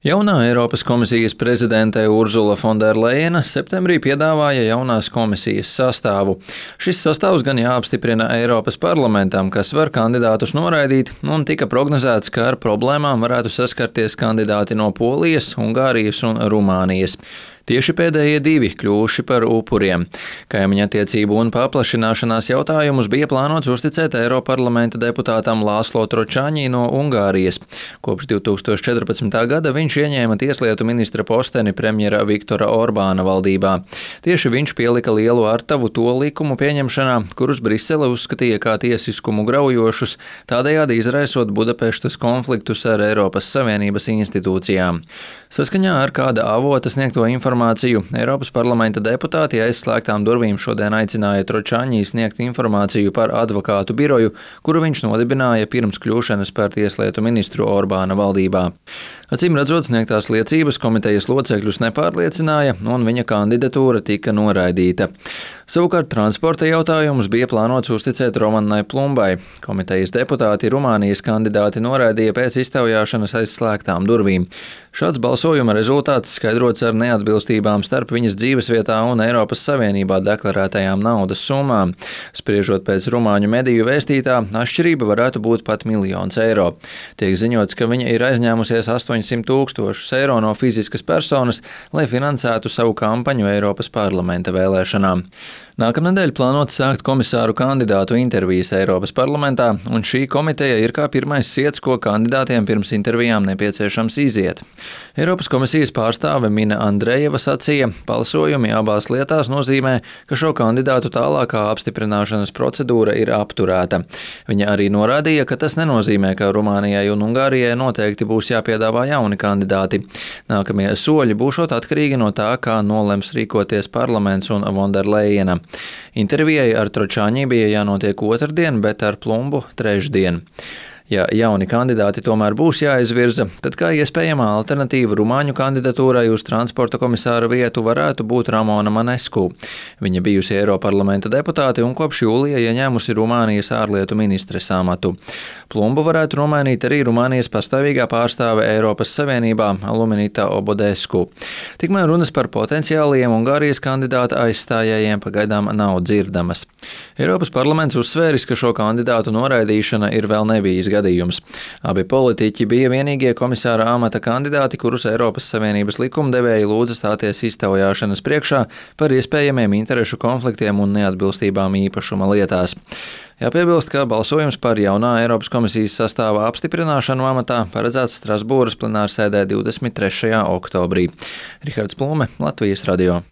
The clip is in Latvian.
Jaunā Eiropas komisijas prezidente Urzula Fonderlejena septembrī piedāvāja jaunās komisijas sastāvu. Šis sastāvs gan jāapstiprina Eiropas parlamentam, kas var kandidātus noraidīt, un tika prognozēts, ka ar problēmām varētu saskarties kandidāti no Polijas, Ungārijas un Rumānijas. Tieši pēdējie divi kļuvuši par upuriem. Kaimiņattiecību un paplašināšanās jautājumus bija plānots uzticēt Eiroparlamenta deputātam László Tročāņī no Ungārijas. Kopš 2014. gada viņš ieņēma tieslietu ministra posteni premjera Viktora Orbāna valdībā. Tieši viņš pielika lielu artavu to likumu pieņemšanā, kurus Brisele uzskatīja kā tiesiskumu graujošus, tādējādi izraisot Budapeštas konfliktus ar Eiropas Savienības institūcijām. Saskaņā ar kāda avota sniegto informāciju, Eiropas parlamenta deputāti aizslēgtām durvīm šodien aicināja Tročāņī sniegt informāciju par advokātu biroju, kuru viņš nodibināja pirms kļūšanas par tieslietu ministru Orbāna valdībā. Acīm redzot, sniegtās liecības komitejas locekļus nepārliecināja, un viņa kandidatūra tika noraidīta. Savukārt transporta jautājumus bija plānots uzticēt Romannai Plumbai. Komitejas deputāti Rumānijas kandidāti noraidīja pēc iztaujāšanas aizslēgtām durvīm. Šāds balsojuma rezultāts skaidrots ar neatbilstībām starp viņas dzīvesvietā un Eiropas Savienībā deklarētajām naudas summām. Spriežot pēc rumāņu mediju vēstītā, atšķirība varētu būt pat 1 miljons eiro. Tiek ziņots, ka viņa ir aizņēmusies 800 000 eiro no fiziskas personas, lai finansētu savu kampaņu Eiropas parlamenta vēlēšanām. Nākamnedēļ plānots sākt komisāru kandidātu intervijas Eiropas parlamentā, un šī komiteja ir kā pirmais siets, ko kandidātiem pirms intervijām nepieciešams iziet. Eiropas komisijas pārstāve Mina Andrejeva sacīja, balsojumi abās lietās nozīmē, ka šo kandidātu tālākā apstiprināšanas procedūra ir apturēta. Viņa arī norādīja, ka tas nenozīmē, ka Rumānijai un Ungārijai noteikti būs jāpiedāvā jauni kandidāti. Nākamie soļi būšot atkarīgi no tā, kā nolems rīkoties parlaments un Fonderlejena. Intervijai ar Tročāņī bija jānotiek otrdien, bet ar Plumbu trešdien. Ja jauni kandidāti tomēr būs jāizvirza, tad kā iespējamā alternatīva Rumāņu kandidatūrai uz transporta komisāra vietu varētu būt Ramona Manescu. Viņa bijusi Eiroparlamenta deputāte un kopš jūlija ieņēmusi Rumānijas ārlietu ministres amatu. Plumbu varētu nomainīt arī Rumānijas pastāvīgā pārstāve Eiropas Savienībā Luminita Obodesku. Tikmēr runas par potenciāliem Ungārijas kandidāta aizstājējiem pagaidām nav dzirdamas. Eiropas parlaments uzsvēris, ka šo kandidātu noraidīšana ir vēl nebijis gadījums. Abi politiķi bija vienīgie komisāra amata kandidāti, kurus Eiropas Savienības likumdevēji lūdza stāties iztaujāšanas priekšā par iespējamiem interešu konfliktiem un neatbilstībām īpašuma lietās. Jāpiebilst, ka balsojums par jaunā Eiropas komisijas sastāvā apstiprināšanu amatā paredzēts Strasbūras plenārsēdē 23. oktobrī. Rihards Plume, Latvijas radio.